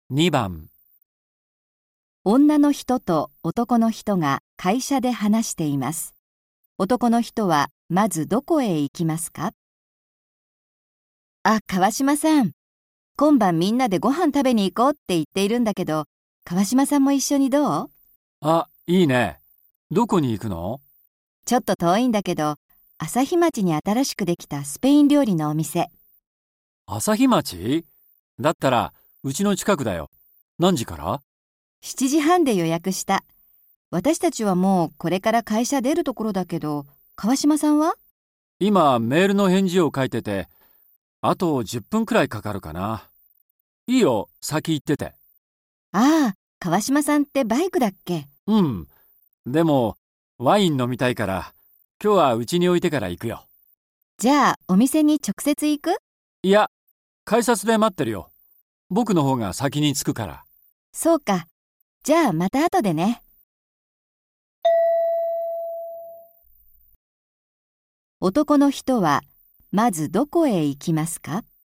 2番、 女の人と男の人が会社で話しています。男の人はまずどこへ行きますか？あ、川島さん。今晩みんなでご飯食べに行こうって言っているんだけど、川島さんも一緒にどう？ あ、いいね。どこに行くの？ ちょっと遠いんだけど、朝日町に新しくできたスペイン料理のお店。 朝日町？だったら、うちの近くだよ。何時から？ 7時半で予約した。私たちはもうこれから会社出るところだけど、川島さんは？ 今、メールの返事を書いてて、あと10分くらいかかるかな。いいよ、先行ってて。 ああ、川島さんってバイクだっけ？ うん。でも、ワイン飲みたいから、今日はうちに置いてから行くよ。 じゃあ、お店に直接行く？ いや、改札で待ってるよ。僕の方が先に着くから。 そうか。じゃあまた後でね。男の人はまずどこへ行きますか？